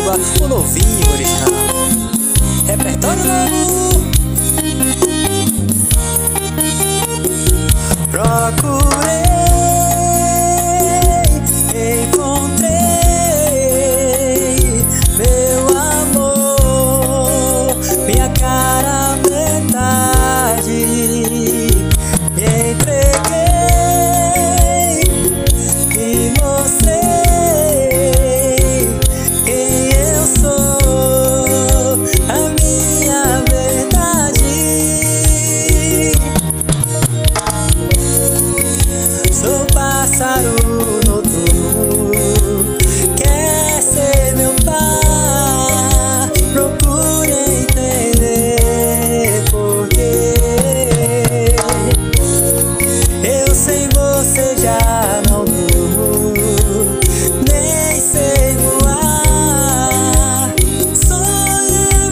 Silva, o novinho original. Repertório novo. Procurei, encontrei meu amor, minha cara metade. Me entreguei e mostrei quem eu sou, a minha verdade. Sou pássaro noturno, quer ser meu par. Procure entender porquê. Eu sem você já não durmo, nem sei voar. Sonho em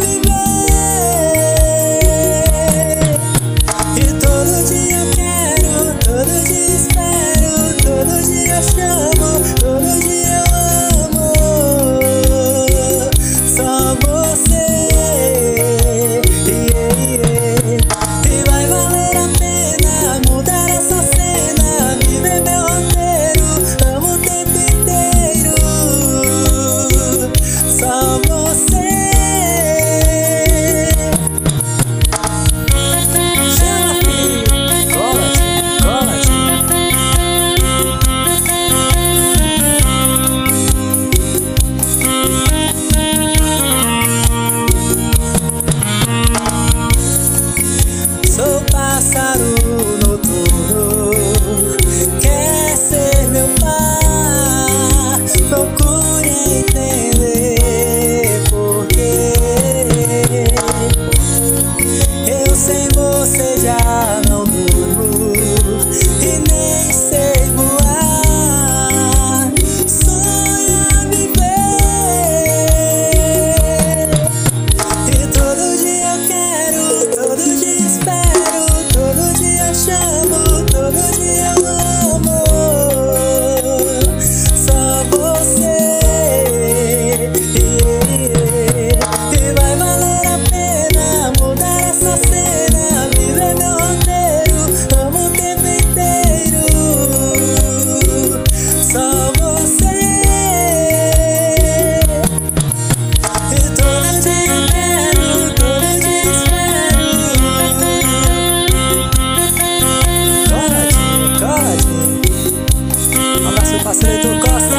viver, e todo dia eu quero, todo dia espero, todo dia eu chamo, todo dia eu amo. Só você. E vai valer a pena mudar essa cena, viver meu roteiro, amo o tempo inteiro. Só você. Chama, filho, cola-te, cola-te. Sou pássaro noturno, quer ser meu par. Procure entender porquê. Eu sem você já não durmo, e nem sei voar. Sonho em viver, e todo dia eu quero, todo dia espero, todo dia eu chamo, todo dia eu amo. Só você. E vai valer a pena mudar essa cena, viver meu roteiro, amo o tempo inteiro. Só você. E todo dia eu quero, todo dia espero. Cola-te, cola-te. Um abraço, parceiro Costa.